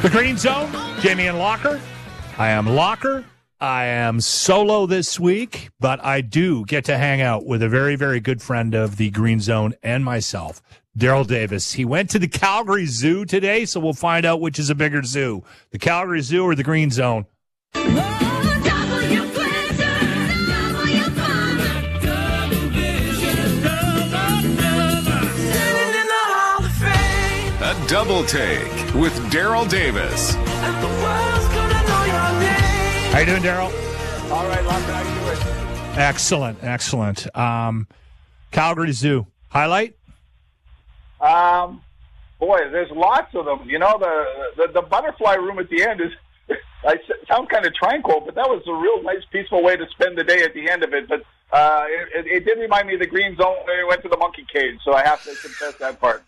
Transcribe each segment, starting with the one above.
The Green Zone, Jamie and Locker. I am Locker. I am solo this week, but I do get to hang out with a very, very good friend of the Green Zone and myself, Daryl Davis. He went to the Calgary Zoo today, so we'll find out which is a bigger zoo, the Calgary Zoo or the Green Zone. A Double Take with Daryl Davis. How you doing, Daryl? All right, Locker, how you doing? Excellent, excellent. Calgary Zoo. Highlight? Boy, there's lots of them. You know, the butterfly room at the end is, I sound kind of tranquil, but that was a real nice, peaceful way to spend the day at the end of it. But it did remind me of the Green Zone when we went to the monkey cage, so I have to confess that part.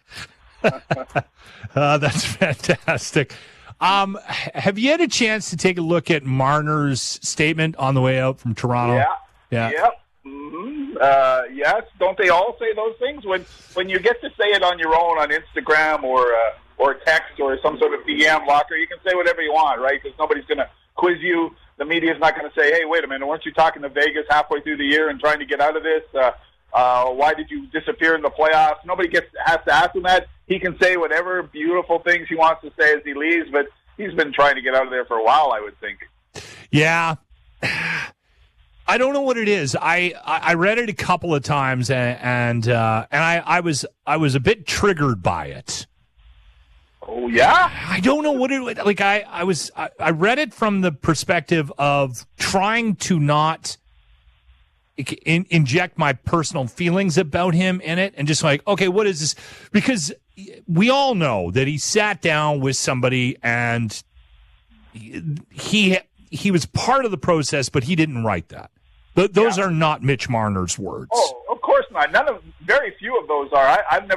That's fantastic. Have you had a chance to take a look at Marner's statement on the way out from Toronto? Yeah. Yep. Mm-hmm. Yes. Don't they all say those things when you get to say it on your own on Instagram or text or some sort of DM, Locker? You can say whatever you want, right? Because nobody's going to quiz you. The media's not going to say, "Hey, wait a minute, weren't you talking to Vegas halfway through the year and trying to get out of this? Why did you disappear in the playoffs?" Nobody has to ask him that. He can say whatever beautiful things he wants to say as he leaves, but he's been trying to get out of there for a while, I would think. Yeah. I don't know what it is. I read it a couple of times and I was a bit triggered by it. Oh yeah? I don't know what it like. I read it from the perspective of trying to not inject my personal feelings about him in it, and just like, okay, what is this? Because we all know that he sat down with somebody and he was part of the process, but he didn't write that. Those are not Mitch Marner's words. Oh, of course not. Very few of those are. I'm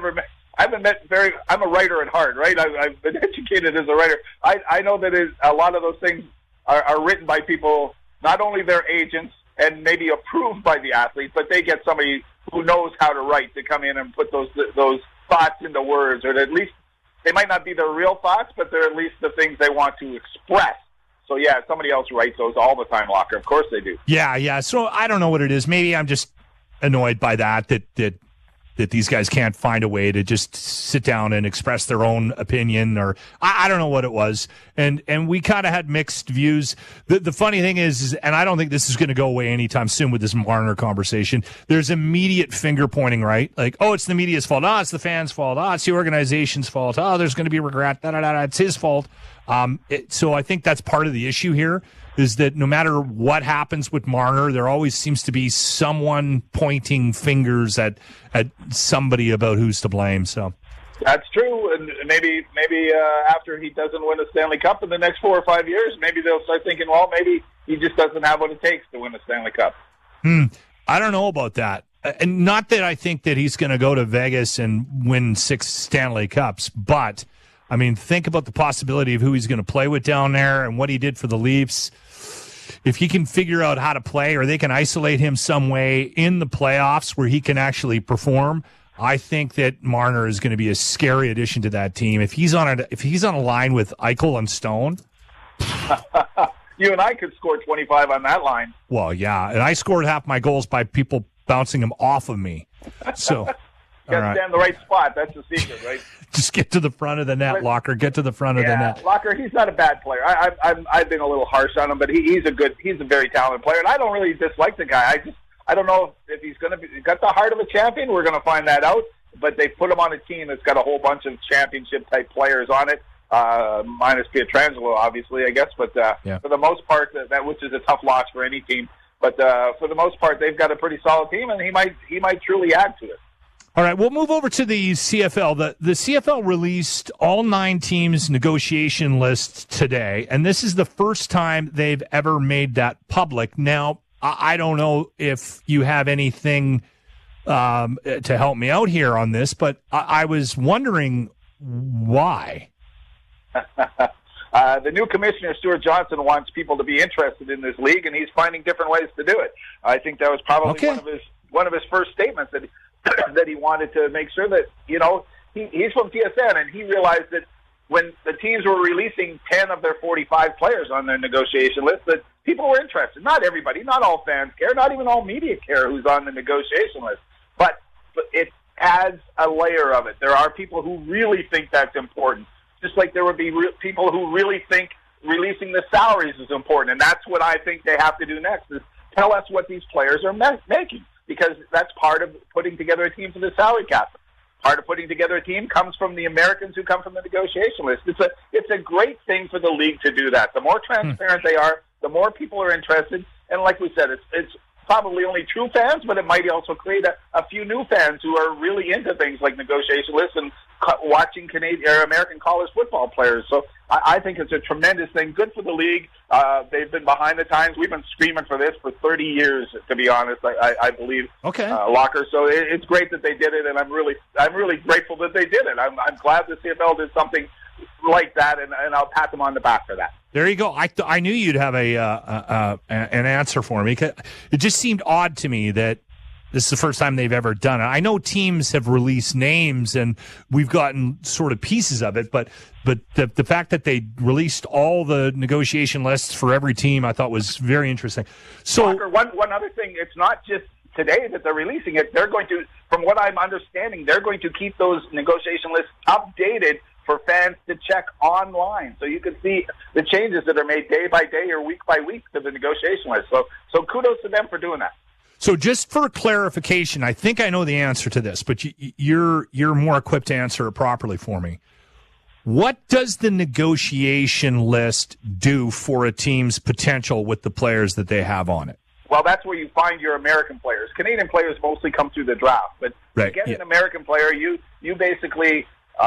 a writer at heart, right? I've been educated as a writer. I know that a lot of those things are written by people, not only their agents and maybe approved by the athlete, but they get somebody who knows how to write to come in and put those thoughts into words, or at least they might not be their real thoughts, but they're at least the things they want to express. So, yeah, somebody else writes those all the time, Locker. Of course they do. Yeah. So I don't know what it is. Maybe I'm just annoyed by that these guys can't find a way to just sit down and express their own opinion, or I don't know what it was. And we kind of had mixed views. The funny thing is, and I don't think this is going to go away anytime soon with this Marner conversation, there's immediate finger pointing, right? Like, oh, it's the media's fault. Oh, it's the fans' fault. Oh, it's the organization's fault. Oh, there's going to be regret. It's his fault. So I think that's part of the issue here, is that no matter what happens with Marner, there always seems to be someone pointing fingers at somebody about who's to blame. So that's true, and maybe after he doesn't win a Stanley Cup in the next 4 or 5 years, maybe they'll start thinking, well, maybe he just doesn't have what it takes to win a Stanley Cup. I don't know about that. And not that I think that he's going to go to Vegas and win 6 Stanley Cups, but I mean, think about the possibility of who he's going to play with down there and what he did for the Leafs. If he can figure out how to play, or they can isolate him some way in the playoffs where he can actually perform, I think that Marner is going to be a scary addition to that team. If he's on a line with Eichel and Stone, you and I could score 25 on that line. Well, yeah, and I scored half my goals by people bouncing them off of me. So. Got to stand in the right spot. That's the secret, right? Just get to the front of the net, Locker. Get to the front of the net. Locker, he's not a bad player. I've been a little harsh on him, but he's a very talented player, and I don't really dislike the guy. I don't know if he's going to be got the heart of a champion. We're going to find that out. But they put him on a team that's got a whole bunch of championship type players on it, minus Pietrangelo, obviously, I guess. But for the most part, that which is a tough loss for any team. But for the most part, they've got a pretty solid team, and he might truly add to it. All right, we'll move over to the CFL. The CFL released all 9 teams' negotiation lists today, and this is the first time they've ever made that public. Now, I don't know if you have anything to help me out here on this, but I was wondering why. The new commissioner, Stuart Johnson, wants people to be interested in this league, and he's finding different ways to do it. I think that was probably one of his first statements, that he wanted to make sure that, he's from TSN, and he realized that, when the teams were releasing 10 of their 45 players on their negotiation list, that people were interested. Not everybody, not all fans care, not even all media care who's on the negotiation list. But it adds a layer of it. There are people who really think that's important, just like there would be people who really think releasing the salaries is important. And that's what I think they have to do next, is tell us what these players are making, because that's part of putting together a team for the salary cap. Part of putting together a team comes from the Americans who come from the negotiation list. It's a great thing for the league to do that. The more transparent they are, the more people are interested. And like we said, it's probably only true fans, but it might also create a few new fans who are really into things like negotiation lists and watching Canadian or American college football players. So I think it's a tremendous thing. Good for the league. They've been behind the times. We've been screaming for this for 30 years, to be honest. I believe. Okay. Locker. So it's great that they did it, and I'm really grateful that they did it. I'm glad the CFL did something like that, and I'll pat them on the back for that. There you go. I knew you'd have an answer for me. It just seemed odd to me that this is the first time they've ever done it. I know teams have released names, and we've gotten sort of pieces of it, but the fact that they released all the negotiation lists for every team, I thought was very interesting. So, Walker, one other thing, it's not just today that they're releasing it. They're going to, from what I'm understanding, they're going to keep those negotiation lists updated for fans to check online, so you can see the changes that are made day by day or week by week to the negotiation list. So kudos to them for doing that. So just for clarification, I think I know the answer to this, but you're more equipped to answer it properly for me. What does the negotiation list do for a team's potential with the players that they have on it? Well, that's where you find your American players. Canadian players mostly come through the draft, but to get an American player, you basically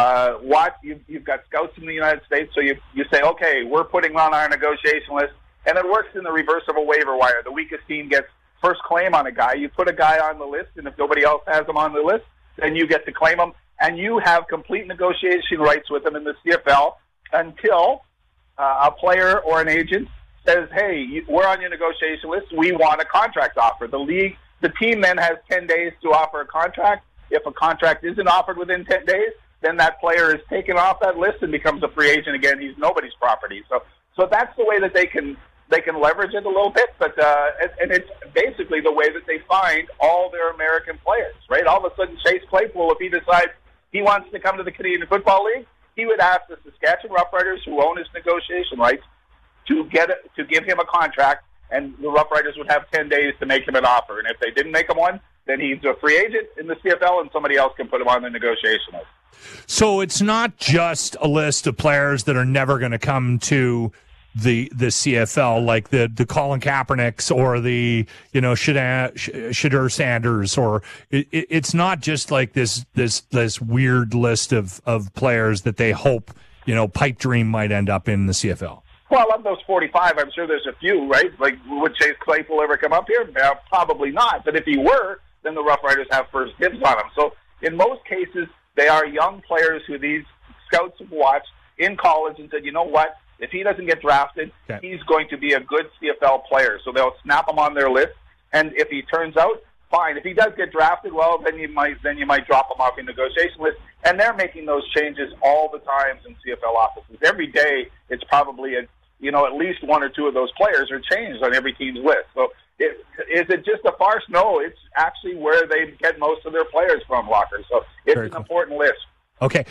you've got scouts in the United States, so you say, okay, we're putting on our negotiation list, and it works in the reverse of a waiver wire. The weakest team gets first claim on a guy. You put a guy on the list, and if nobody else has him on the list, then you get to claim him, and you have complete negotiation rights with him in the CFL until a player or an agent says, hey, we're on your negotiation list. We want a contract offer. The team then has 10 days to offer a contract. If a contract isn't offered within 10 days, then that player is taken off that list and becomes a free agent again. He's nobody's property. So that's the way that they can leverage it a little bit, but and it's basically the way that they find all their American players, right? All of a sudden, Chase Claypool, if he decides he wants to come to the Canadian Football League, he would ask the Saskatchewan Roughriders, who own his negotiation rights, to give him a contract, and the Roughriders would have 10 days to make him an offer. And if they didn't make him one, then he's a free agent in the CFL, and somebody else can put him on the negotiation list. So it's not just a list of players that are never going to come to the CFL, like the Colin Kaepernicks or the Shedeur Sanders, or it's not just like this weird list of players that they hope pipe dream might end up in the CFL. Well, of those 45, I'm sure there's a few, right? Like, would Chase Claypool ever come up here? Probably not. But if he were, then the Rough Riders have first dibs on him. So in most cases, they are young players who these scouts have watched in college and said, you know what? If he doesn't get drafted, he's going to be a good CFL player. So they'll snap him on their list. And if he turns out, fine. If he does get drafted, well, then you might drop him off your negotiation list. And they're making those changes all the time in CFL offices. Every day, it's probably at least one or two of those players are changed on every team's list. So is it just a farce? No, it's actually where they get most of their players from, Locker. So it's an important list. Okay.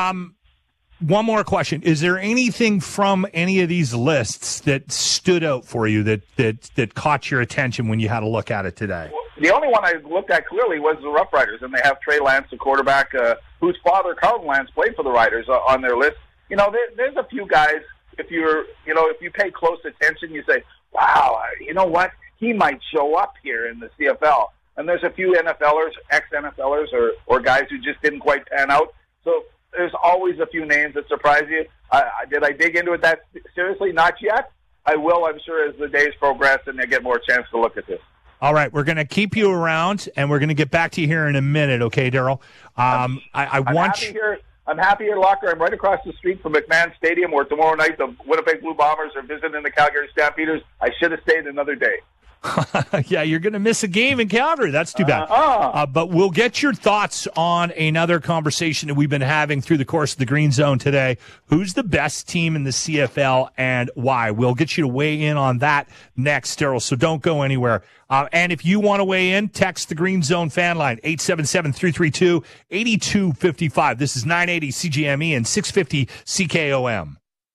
One more question. Is there anything from any of these lists that stood out for you that caught your attention when you had a look at it today? Well, the only one I looked at clearly was the Rough Riders, and they have Trey Lance, the quarterback, whose father, Carlton Lance, played for the Riders on their list. There's a few guys, if you pay close attention, you say, wow, you know what? He might show up here in the CFL. And there's a few NFLers, ex-NFLers, or guys who just didn't quite pan out. So there's always a few names that surprise you. Did I dig into it that seriously? Not yet. I will, I'm sure, as the days progress and I get more chance to look at this. All right, we're going to keep you around, and we're going to get back to you here in a minute, okay, Daryl? I'm happy here, Locker. I'm right across the street from McMahon Stadium, where tomorrow night the Winnipeg Blue Bombers are visiting the Calgary Stampeders. I should have stayed another day. Yeah, you're going to miss a game in Calgary. That's too bad. But we'll get your thoughts on another conversation that we've been having through the course of the Green Zone today. Who's the best team in the CFL and why? We'll get you to weigh in on that next, Daryl, so don't go anywhere. And if you want to weigh in, text the Green Zone fan line, 877-332-8255. This is 980 CGME and 650 CKOM.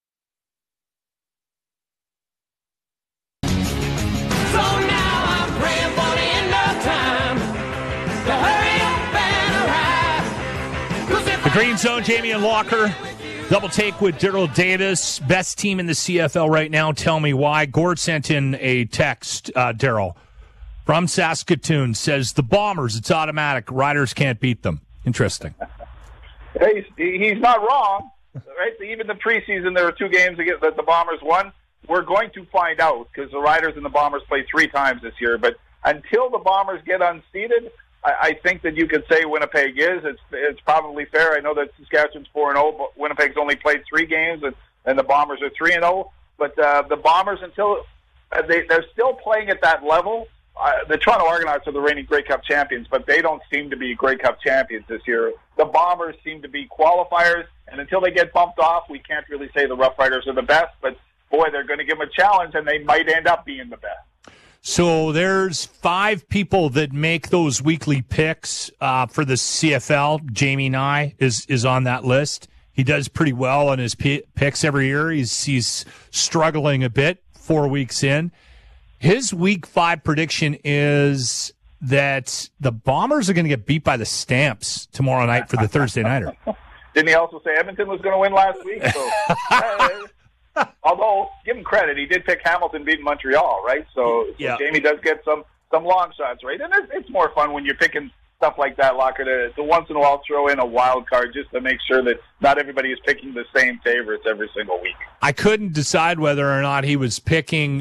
The Green Zone, Jamie and Locker. Double take with Daryl Davis. Best team in the CFL right now. Tell me why. Gord sent in a text, Daryl, from Saskatoon. Says, the Bombers, it's automatic. Riders can't beat them. Interesting. He's not wrong. Right? Even the preseason, there were 2 games that the Bombers won. We're going to find out because the Riders and the Bombers played 3 times this year. But until the Bombers get unseated, I think that you could say Winnipeg is. It's probably fair. I know that Saskatchewan's 4-0, but Winnipeg's only played 3 games, and the Bombers are 3-0. But the Bombers, until they're still playing at that level. The Toronto Argonauts are the reigning Grey Cup champions, but they don't seem to be Grey Cup champions this year. The Bombers seem to be qualifiers, and until they get bumped off, we can't really say the Rough Riders are the best. But boy, they're going to give them a challenge, and they might end up being the best. So there's 5 people that make those weekly picks for the CFL. Jamie Nye is on that list. He does pretty well on his picks every year. He's struggling a bit 4 weeks in. His week 5 prediction is that the Bombers are going to get beat by the Stamps tomorrow night for the Thursday Nighter. Didn't he also say Edmonton was going to win last week? So, although, give him credit, he did pick Hamilton beating Montreal, right? So Jamie does get some long shots, right? And it's more fun when you're picking stuff like that, Locker, to once in a while throw in a wild card just to make sure that not everybody is picking the same favorites every single week. I couldn't decide whether or not he was picking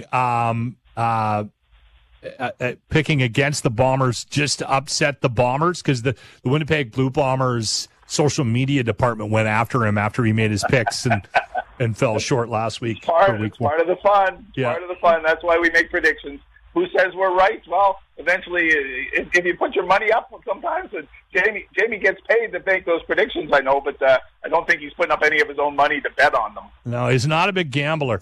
against the Bombers just to upset the Bombers, because the Winnipeg Blue Bombers social media department went after him after he made his picks and fell short last week. It's part of the fun. Part of the fun. That's why we make predictions. Who says we're right? Well, eventually, if you put your money up, sometimes Jamie gets paid to make those predictions, I know, but I don't think he's putting up any of his own money to bet on them. No, he's not a big gambler.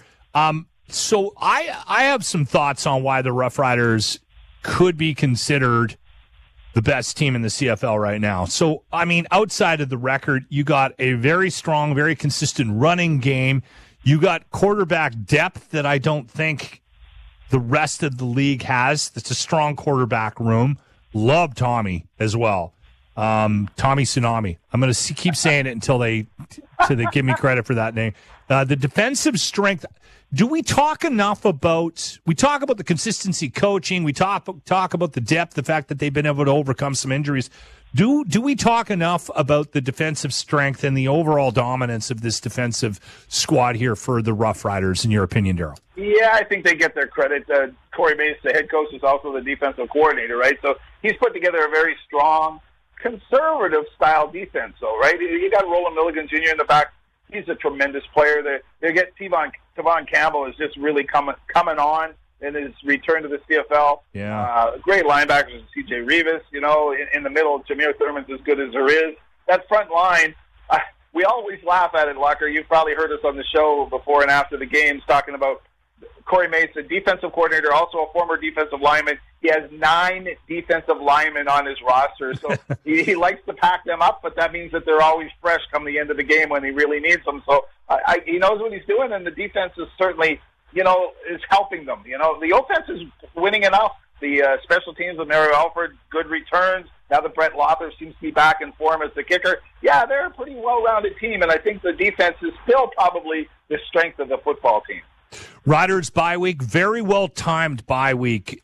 So I have some thoughts on why the Rough Riders could be considered the best team in the CFL right now. So, I mean, outside of the record, you got a very strong, very consistent running game. You got quarterback depth that I don't think the rest of the league has. It's a strong quarterback room. Love Tommy as well. Tommy Tsunami. I'm going to keep saying it until they give me credit for that name. The defensive strength. Do we talk enough about? We talk about the consistency coaching. We talk about the depth, the fact that they've been able to overcome some injuries. Do we talk enough about the defensive strength and the overall dominance of this defensive squad here for the Rough Riders, in your opinion, Daryl? Yeah, I think they get their credit. Corey Mace, the head coach, is also the defensive coordinator, right? So he's put together a very strong, conservative-style defense, though, right? You got Roland Milligan Jr. in the back. He's a tremendous player. They get Tavon Campbell is just really coming on in his return to the CFL. Yeah. Great linebackers, C.J. Rivas, in the middle, Jameer Thurman's as good as there is. That front line, we always laugh at it, Locker. You've probably heard us on the show before and after the games talking about Corey Mason, defensive coordinator, also a former defensive lineman. He has 9 defensive linemen on his roster, so he likes to pack them up, but that means that they're always fresh come the end of the game when he really needs them. So he knows what he's doing, and the defense is certainly, is helping them. The offense is winning enough. The special teams with Mario Alford, good returns. Now that Brett Lothar seems to be back in form as the kicker. Yeah, they're a pretty well-rounded team, and I think the defense is still probably the strength of the football team. Riders bye week, very well timed bye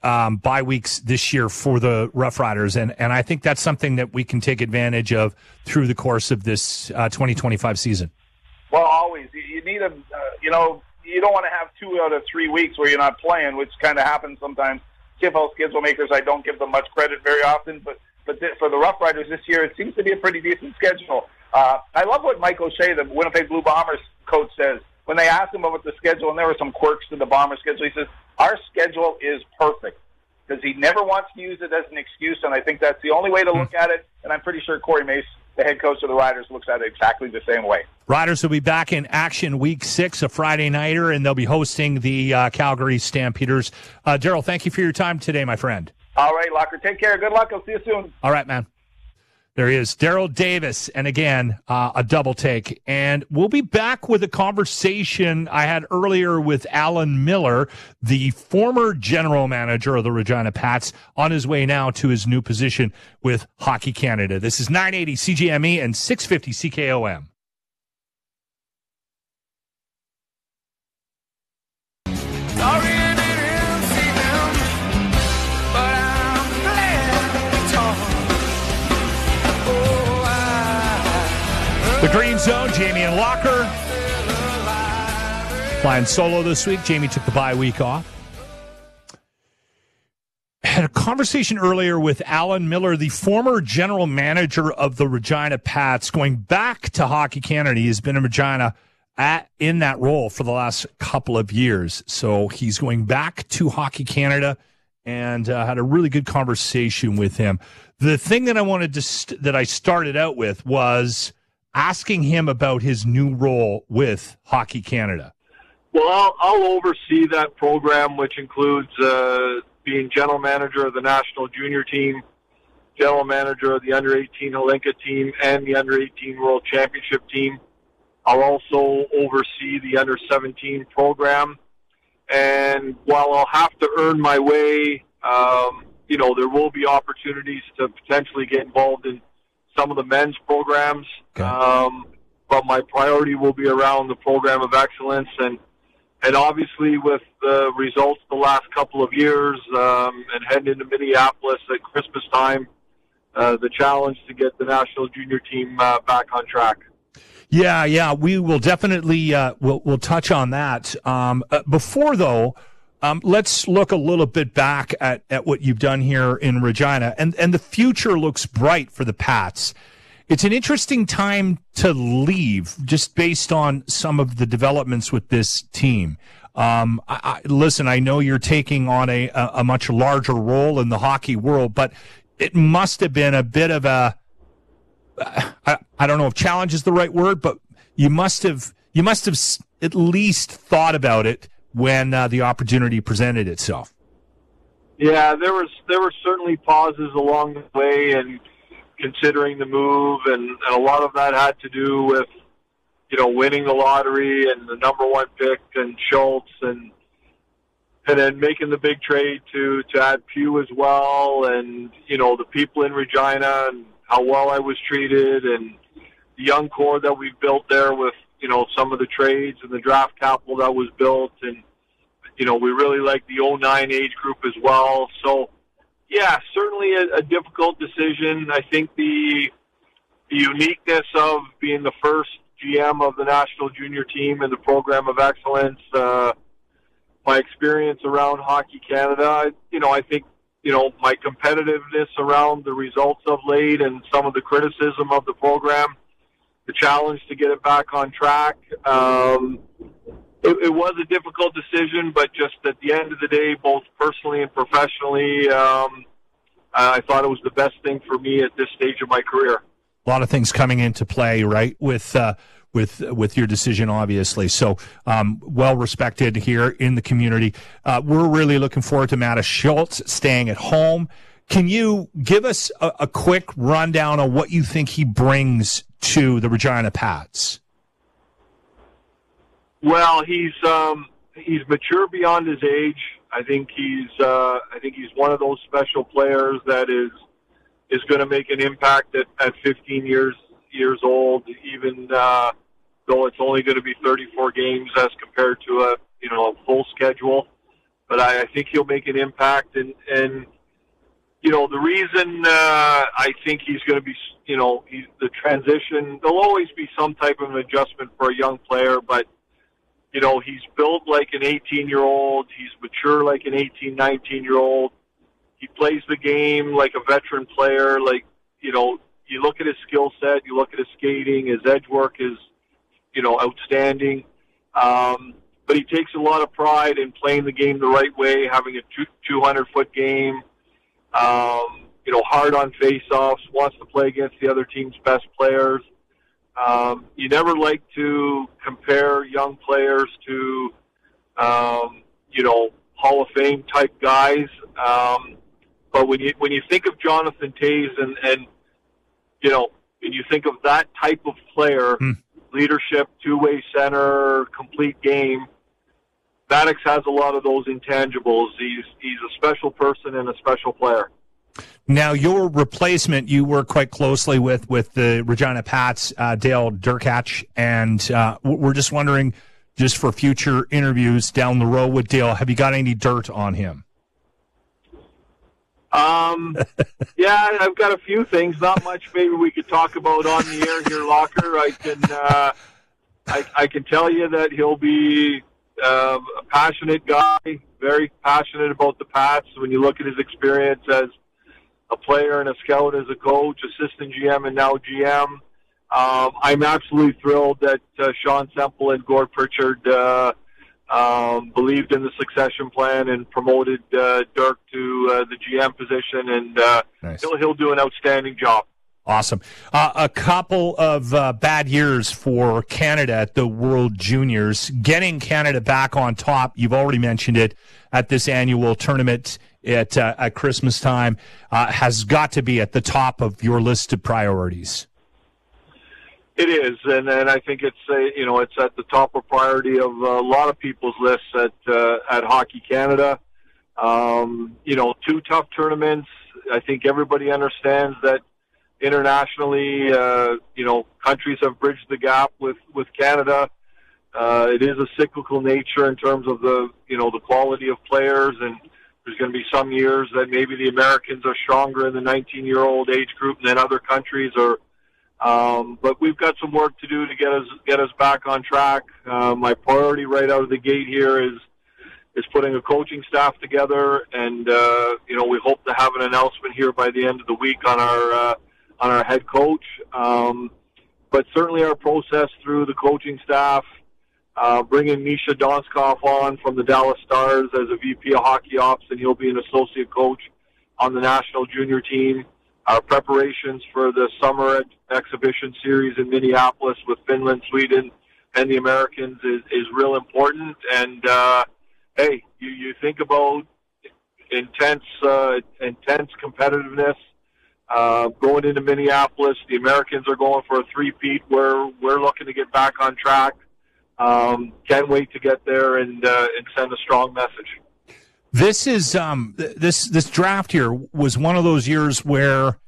weeks this year for the Rough Riders, and I think that's something that we can take advantage of through the course of this 2025 season. Well, always you need you don't want to have 2 out of 3 weeks where you're not playing, which kind of happens sometimes. CFL schedule makers, I don't give them much credit very often, but for the Rough Riders this year, it seems to be a pretty decent schedule. I love what Mike O'Shea, the Winnipeg Blue Bombers coach, says. When they asked him about the schedule, and there were some quirks to the Bombers schedule, he says, our schedule is perfect. because he never wants to use it as an excuse, and I think that's the only way to look at it. And I'm pretty sure Corey Mace, the head coach of the Riders, looks at it exactly the same way. Riders will be back in action Week 6, a Friday nighter, and they'll be hosting the Calgary Stampeders. Daryl, thank you for your time today, my friend. All right, Locker. Take care. Good luck. I'll see you soon. All right, man. There he is, Daryl Davis, and again, a double take. And we'll be back with a conversation I had earlier with Alan Miller, the former general manager of the Regina Pats, on his way now to his new position with Hockey Canada. This is 980 CJME and 650 CKOM. The Green Zone, Jamie and Locker. Flying solo this week. Jamie took the bye week off. Had a conversation earlier with Alan Miller, the former general manager of the Regina Pats, going back to Hockey Canada. He has been in Regina in that role for the last couple of years. So he's going back to Hockey Canada, and had a really good conversation with him. The thing that I wanted that I started out with was asking him about his new role with Hockey Canada. Well, I'll oversee that program, which includes being general manager of the national junior team, general manager of the under-18 Halinka team, and the under-18 World Championship team. I'll also oversee the under-17 program. And while I'll have to earn my way, there will be opportunities to potentially get involved in some of the men's programs, but my priority will be around the program of excellence, and obviously with the results the last couple of years, and heading into Minneapolis at Christmas time, the challenge to get the national junior team back on track. Yeah, we will definitely we'll touch on that. Before though, let's look a little bit back at what you've done here in Regina, and the future looks bright for the Pats. It's an interesting time to leave, just based on some of the developments with this team. Listen, I know you're taking on a much larger role in the hockey world, but it must have been a bit of a, I don't know if challenge is the right word, but you must have at least thought about it when the opportunity presented itself. Yeah, there were certainly pauses along the way, and considering the move, and a lot of that had to do with, winning the lottery and the number one pick and Schultz, and then making the big trade to add Pugh as well, and, the people in Regina and how well I was treated, and the young core that we've built there with, some of the trades and the draft capital that was built, and, we really like the 09 age group as well. So, yeah, certainly a difficult decision. I think the uniqueness of being the first GM of the national junior team and the program of excellence, my experience around Hockey Canada, I think, my competitiveness around the results of late and some of the criticism of the program, the challenge to get it back on track. It was a difficult decision, but just at the end of the day, both personally and professionally, I thought it was the best thing for me at this stage of my career. A lot of things coming into play, right, with your decision, obviously. So, well respected here in the community. We're really looking forward to Mattis Schultz staying at home. Can you give us a quick rundown on what you think he brings to the Regina Pats? Well, he's mature beyond his age. I think he's one of those special players that is going to make an impact at 15 years old, even though it's only going to be 34 games as compared to a full schedule. But I think he'll make an impact, and the reason I think he's going to be, he's the transition. There'll always be some type of an adjustment for a young player, but he's built like an 18-year-old. He's mature like an 18, 19-year-old. He plays the game like a veteran player. Like, you look at his skill set, you look at his skating, his edge work is, outstanding. but he takes a lot of pride in playing the game the right way, having a 200-foot game, hard on face-offs, wants to play against the other team's best players. You never like to compare young players to, Hall of Fame type guys. But when you think of Jonathan Toews and you think of that type of player, leadership, two-way center, complete game, Maddox has a lot of those intangibles. He's a special person and a special player. Now, your replacement, you work quite closely with the Regina Pats, Dale Derkach, and we're just wondering, just for future interviews down the road with Dale, have you got any dirt on him? Yeah, I've got a few things. Not much. Maybe we could talk about on the air here, Locker. I can tell you that he'll be a passionate guy, very passionate about the Pats. When you look at his experience as a player and a scout, as a coach, assistant GM, and now GM, I'm absolutely thrilled that Sean Semple and Gord Pritchard believed in the succession plan and promoted Dirk to the GM position, and nice. he'll do an outstanding job. Awesome. A couple of bad years for Canada at the World Juniors. Getting Canada back on top, you've already mentioned it, at this annual tournament at Christmas time, has got to be at the top of your list of priorities. It is, and I think it's at the top of priority of a lot of people's lists at Hockey Canada. 2 tough tournaments. I think everybody understands that internationally, countries have bridged the gap with Canada. It is a cyclical nature in terms of the quality of players, and there's going to be some years that maybe the Americans are stronger in the 19-year-old age group than other countries are. But we've got some work to do to get us back on track. My priority right out of the gate here is putting a coaching staff together, and we hope to have an announcement here by the end of the week on our head coach. But certainly our process through the coaching staff, bringing Misha Donskov on from the Dallas Stars as a VP of Hockey Ops, and he'll be an associate coach on the national junior team. Our preparations for the summer exhibition series in Minneapolis with Finland, Sweden, and the Americans is real important. And, hey, you think about intense competitiveness. Going into Minneapolis, the Americans are going for a three-peat. We're looking to get back on track. Can't wait to get there and send a strong message. This is this draft here was one of those years where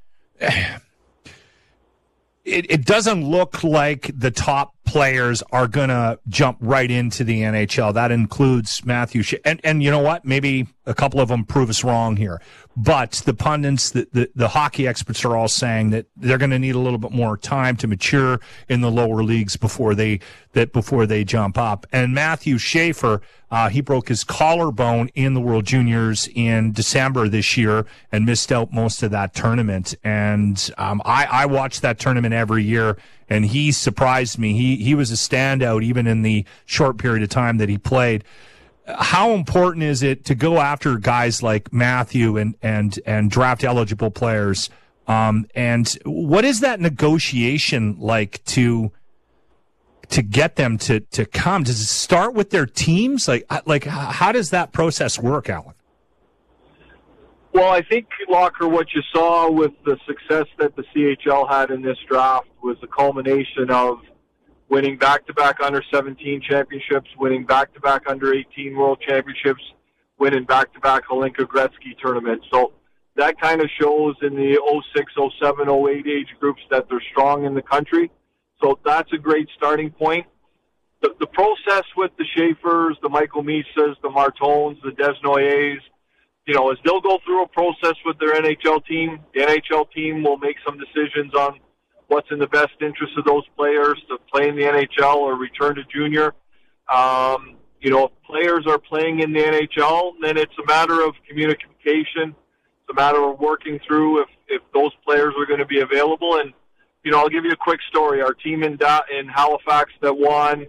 it doesn't look like the top players are going to jump right into the NHL. That includes Matthew and you know what? Maybe a couple of them prove us wrong here. But the pundits, the hockey experts are all saying that they're going to need a little bit more time to mature in the lower leagues before they jump up. And Matthew Schaefer, he broke his collarbone in the World Juniors in December this year and missed out most of that tournament. And I watched that tournament every year, and he surprised me. He was a standout even in the short period of time that he played. How important is it to go after guys like Matthew and draft eligible players? And what is that negotiation like to get them to come? Does it start with their teams? Like how does that process work, Alan? Well, I think, Locker, what you saw with the success that the CHL had in this draft was the culmination of winning back-to-back under-17 championships, winning back-to-back under-18 world championships, winning back-to-back Hlinka Gretzky tournaments. So that kind of shows in the 06, 07, 08 age groups that they're strong in the country. So that's a great starting point. The process with the Schaefers, the Michael Misas, the Martones, the Desnoyers, as they'll go through a process with their NHL team, the NHL team will make some decisions on what's in the best interest of those players to play in the NHL or return to junior. If players are playing in the NHL, then it's a matter of communication. It's a matter of working through if those players are going to be available. And, I'll give you a quick story. Our team in Halifax that won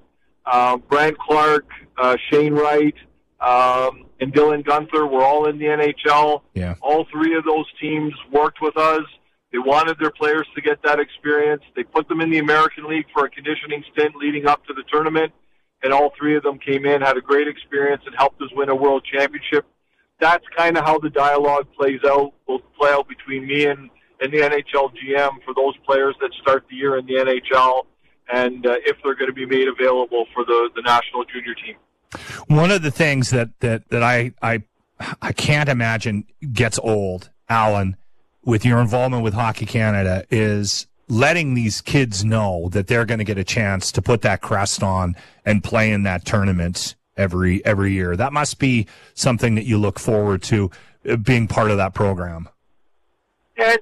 Brant Clark, Shane Wright, and Dylan Gunther were all in the NHL. Yeah. All three of those teams worked with us. They wanted their players to get that experience. They put them in the American League for a conditioning stint leading up to the tournament, and all three of them came in, had a great experience, and helped us win a world championship. That's kind of how the dialogue plays out, will play out between me and the NHL GM for those players that start the year in the NHL, and if they're going to be made available for the national junior team. One of the things that I can't imagine gets old, Alan, with your involvement with Hockey Canada, is letting these kids know that they're going to get a chance to put that crest on and play in that tournament every year. That must be something that you look forward to, being part of that program. Yeah,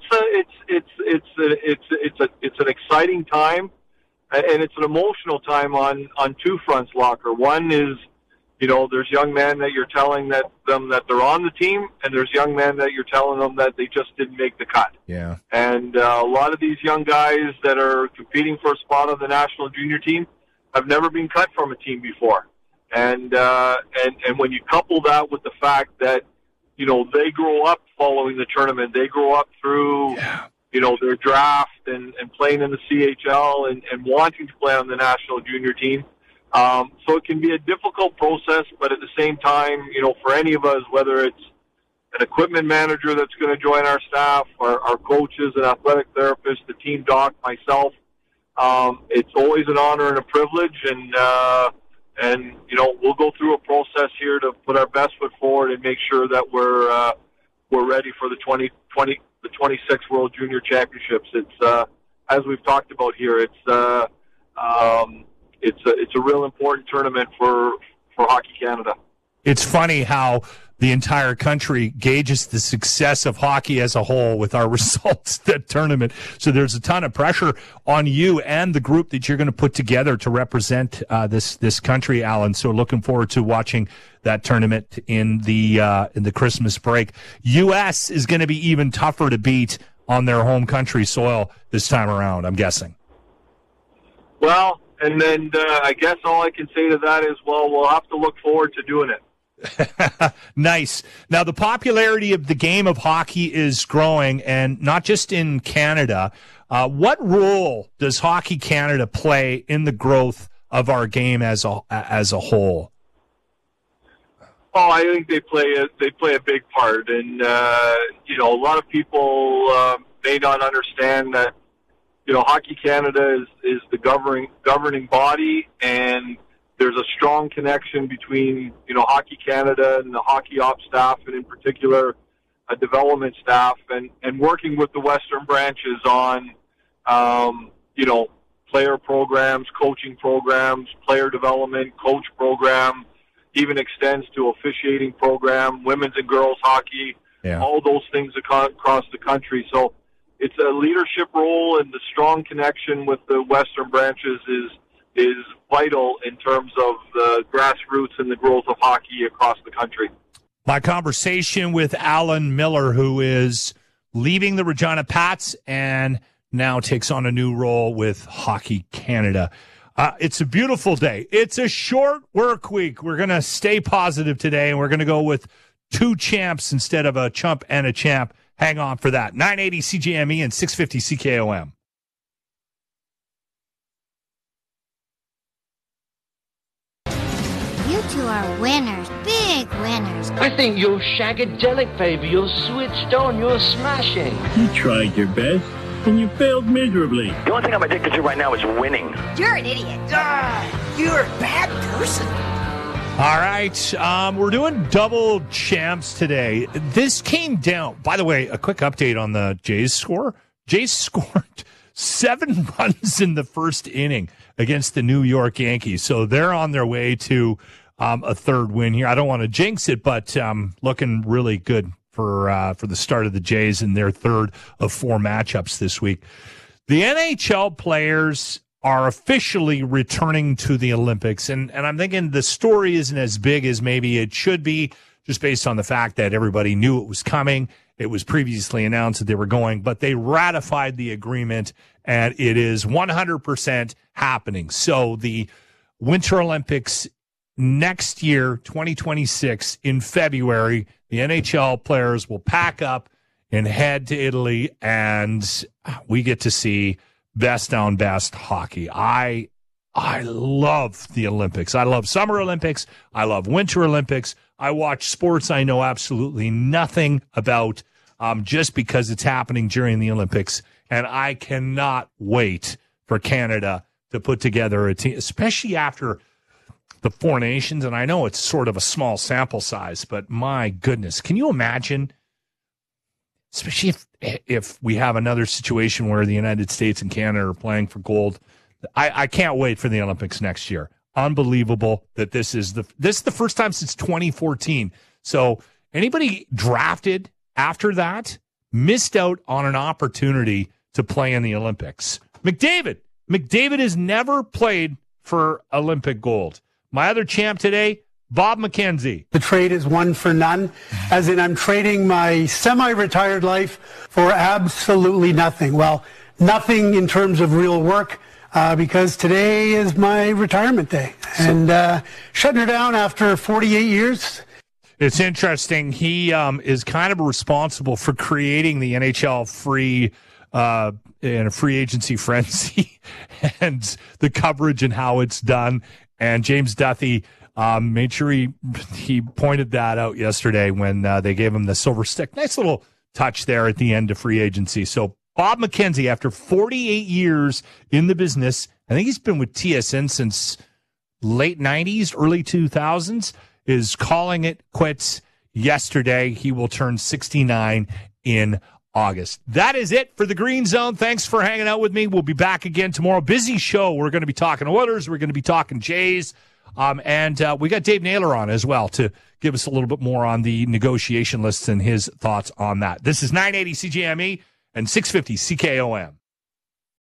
it's an exciting time, and it's an emotional time on two fronts, Locker. One is, there's young men that you're telling them that they're on the team, and there's young men that you're telling them that they just didn't make the cut. Yeah. And a lot of these young guys that are competing for a spot on the national junior team have never been cut from a team before. And when you couple that with the fact that, they grow up following the tournament, they grow up through, their draft and playing in the CHL and wanting to play on the national junior team. So it can be a difficult process, but at the same time, for any of us, whether it's an equipment manager that's going to join our staff, our coaches, an athletic therapist, the team doc, myself, it's always an honor and a privilege, and we'll go through a process here to put our best foot forward and make sure that we're ready for the 26 World Junior Championships. It's as we've talked about here, it's a real important tournament for Hockey Canada. It's funny how the entire country gauges the success of hockey as a whole with our results that tournament. So there's a ton of pressure on you and the group that you're going to put together to represent this country, Alan. So looking forward to watching that tournament in the Christmas break. U.S. is going to be even tougher to beat on their home country soil this time around, I'm guessing. Well, and then I guess all I can say to that is, we'll have to look forward to doing it. Nice. Now, the popularity of the game of hockey is growing, and not just in Canada. What role does Hockey Canada play in the growth of our game as a whole? Oh, I think they play a big part, and a lot of people may not understand that. Hockey Canada is the governing body, and there's a strong connection between, Hockey Canada and the hockey ops staff, and in particular, a development staff, and working with the Western branches on, player programs, coaching programs, player development, coach program, even extends to officiating program, women's and girls hockey, all those things across the country. So it's a leadership role, and the strong connection with the Western branches is vital in terms of the grassroots and the growth of hockey across the country. My conversation with Alan Miller, who is leaving the Regina Pats and now takes on a new role with Hockey Canada. It's a beautiful day. It's a short work week. We're going to stay positive today, and we're going to go with two champs instead of a chump and a champ. Hang on for that. 980 CJME and 650 CKOM. You two are winners, big winners. I think you're shagadelic, baby. You're switched on. You're smashing. You tried your best, and you failed miserably. The only thing I'm addicted to right now is winning. You're an idiot. You're a bad person. All right, we're doing double champs today. This came down, by the way, a quick update on the Jays score. Jays scored 7 runs in the first inning against the New York Yankees. So they're on their way to a third win here. I don't want to jinx it, but looking really good for the start of the Jays in their third of 4 matchups this week. The NHL players are officially returning to the Olympics. And I'm thinking the story isn't as big as maybe it should be, just based on the fact that everybody knew it was coming. It was previously announced that they were going, but they ratified the agreement, and it is 100% happening. So the Winter Olympics next year, 2026, in February. The NHL players will pack up and head to Italy, and we get to see best on best hockey. I love the Olympics. I love Summer Olympics. I love Winter Olympics. I watch sports I know absolutely nothing about just because it's happening during the Olympics, and I cannot wait for Canada to put together a team, especially after the Four Nations. And I know it's sort of a small sample size, but my goodness, can you imagine, especially if we have another situation where the United States and Canada are playing for gold? I can't wait for the Olympics next year. Unbelievable that this is the first time since 2014. So anybody drafted after that missed out on an opportunity to play in the Olympics. McDavid has never played for Olympic gold. My other champ today, Bob McKenzie. The trade is one for none, as in I'm trading my semi-retired life for absolutely nothing. Well, nothing in terms of real work, because today is my retirement day. And shutting her down after 48 years. It's interesting. He is kind of responsible for creating the NHL free agency frenzy and the coverage and how it's done. And James Duthie made sure he pointed that out yesterday when they gave him the silver stick. Nice little touch there at the end of free agency. So Bob McKenzie, after 48 years in the business, I think he's been with TSN since late 90s, early 2000s, is calling it quits yesterday. He will turn 69 in August. That is it for the Green Zone. Thanks for hanging out with me. We'll be back again tomorrow. Busy show. We're going to be talking Oilers. We're going to be talking Jays. And we got Dave Naylor on as well to give us a little bit more on the negotiation lists and his thoughts on that. This is 980 CJME and 650 CKOM.